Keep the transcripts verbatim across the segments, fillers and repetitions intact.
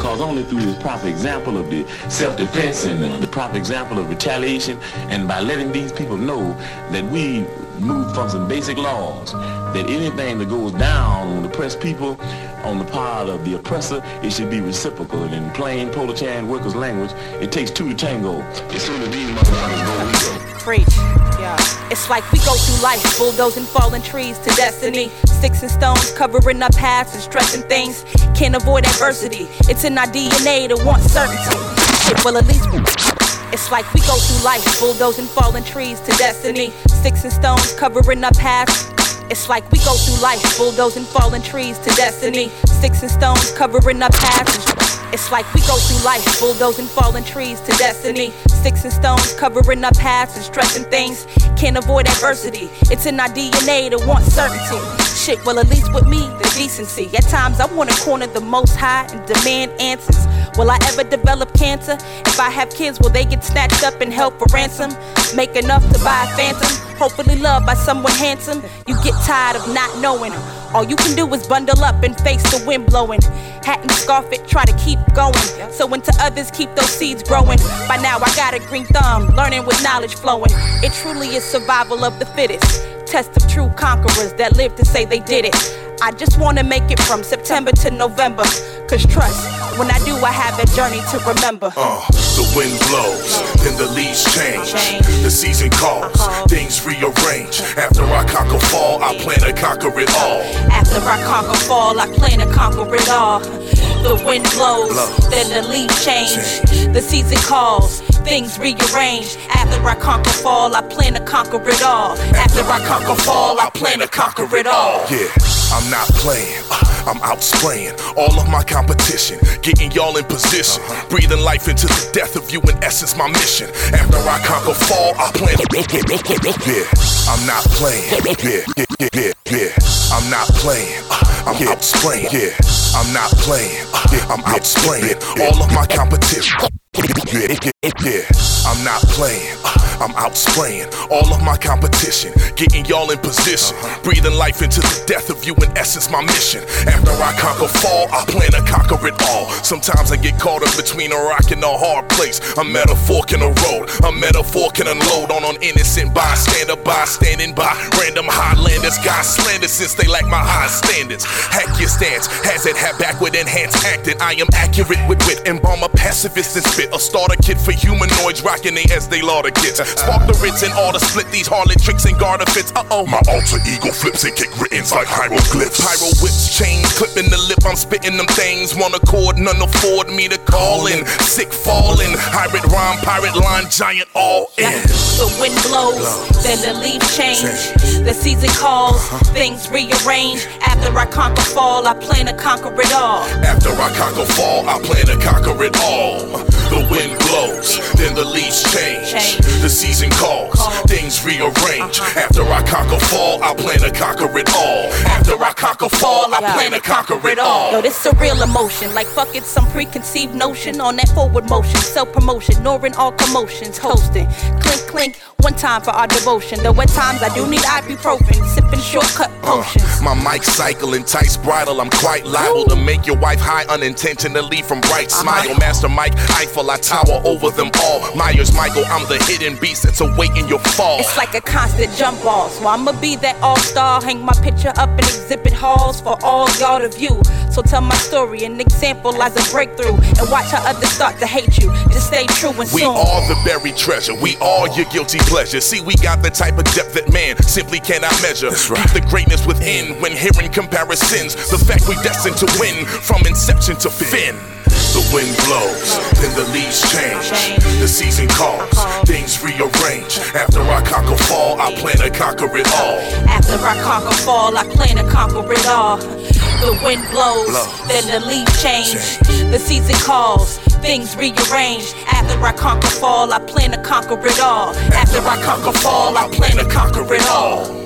Because only through this proper example of the self-defense and uh, the proper example of retaliation, and by letting these people know that we move from some basic laws, that anything that goes down on the oppressed people on the part of the oppressor, it should be reciprocal. And in plain proletarian workers' language, it takes two to tango. As soon as these motherfuckers go, we go. Preach. Yeah. It's like we go through life, bulldozing fallen trees to destiny. Sticks and stones covering our paths and stressing things. Can't avoid adversity. It's in our D N A to want certainty. Shit, well, at least it's like we go through life, bulldozing fallen trees to destiny. Sticks and stones covering our paths. It's like we go through life, bulldozing fallen trees to destiny. Sticks and stones covering our paths. It's like we go through life, bulldozing fallen trees to destiny. Sticks and stones covering our paths and stressing things. Can't avoid adversity. It's in our D N A to want certainty. Shit, well, at least with me, the decency. At times I wanna corner the Most High and demand answers. Will I ever develop cancer? If I have kids, will they get snatched up and held for ransom? Make enough to buy a phantom? Hopefully loved by someone handsome. You get tired of not knowing. All you can do is bundle up and face the wind blowing. Hat and scarf it, try to keep going. So into others, keep those seeds growing. By now I got a green thumb, learning with knowledge flowing. It truly is survival of the fittest. Test of true conquerors that live to say they did it. I just wanna make it from September to November. Cause trust, when I do, I have a journey to remember. Uh, the wind blows, then the leaves change. The season calls, things rearrange. After I conquer fall, I plan to conquer it all. After I conquer fall, I plan to conquer it all. The wind blows, then the leaves change. The season calls, things rearrange. After I conquer fall, I plan to conquer it all. After I conquer fall, I plan to conquer it all. Yeah, I'm not playing, I'm out spraying all of my competition, getting y'all in position, breathing life into the death of you. In essence, my mission. After I conquer fall, I plan to. Yeah, I'm not playing. Yeah, yeah, yeah, yeah, yeah. I'm not playing. I'm out spraying. Yeah, I'm not playing. I'm out spraying all of my competition. Yeah, yeah, yeah, I'm not playing, I'm out spraying all of my competition, getting y'all in position, breathing life into the death of you. In essence, my mission. After I conquer fall, I plan to conquer it all. Sometimes I get caught up between a rock and a hard place. A metaphor can a road, a metaphor can unload on an innocent bystander, by standing by random highlanders. God slander since they lack my high standards. Hack your stance, has it had backward enhanced acting. I am accurate with wit, embalm a pacifist and spit. A starter kit for humanoids rocking they as they lauder kits. Spark the Ritz and order split these harlot tricks and garter fits. Uh-oh. My alter ego flips and kick writtens like hieroglyphs. Pyro whips, chain clipping the lip, I'm spitting them things. One accord, none afford me to call in. Sick falling, pirate rhyme, pirate line, giant all in. The wind blows, then the leaves change. The season calls, things rearrange. After I conquer fall, I plan to conquer it all. After I conquer fall, I plan to conquer it all. The wind blows, then the leaves change. The season calls, things rearrange. After I conquer fall, I plan to conquer it all. After I conquer fall, I plan to conquer it all. Yo, this surreal emotion, like fuck it, some preconceived notion on that forward motion, self-promotion, ignoring all commotions, coasting. Clink, clink, one time for our devotion. Though at times I do need ibuprofen, sipping shortcut potions. Uh, my mic cycle enticed bridle, I'm quite liable to make your wife high unintentionally from bright smile. Master Mike Eiffel, I tower over them all. Myers Michael, I'm the hidden beast that's awaiting your fall. It's like a constant jump ball, so I'ma be that all-star. Hang my picture up in exhibit halls for all y'all to view. So tell my story, an example as a breakthrough, and watch how others start to hate you. Just stay true and we soon. are the buried treasure, we are your guilty pleasure. See, we got the type of depth that man simply cannot measure. Right. Keep the greatness within when hearing comparisons. The fact we destined to win from inception to fin. The wind blows, then the leaves change. The season calls, things rearrange. After I conquer fall, I plan to conquer it all. After I conquer fall, I plan to conquer it all. The wind blows, then the leaves change. The season calls, things rearrange. After I conquer fall, I plan to conquer it all. After I conquer fall, I plan to conquer it all.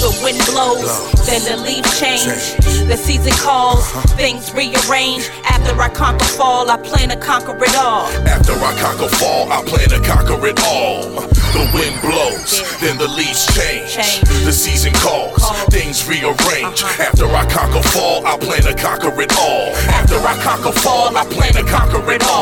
The wind blows, then the leaves change. The season calls, things rearrange. After I conquer fall, I plan to conquer it all. After I conquer fall, I plan to conquer it all. The wind blows, then the leaves change. The season calls, things rearrange. After I conquer fall, I plan to conquer it all. After I conquer fall, I plan to conquer it all.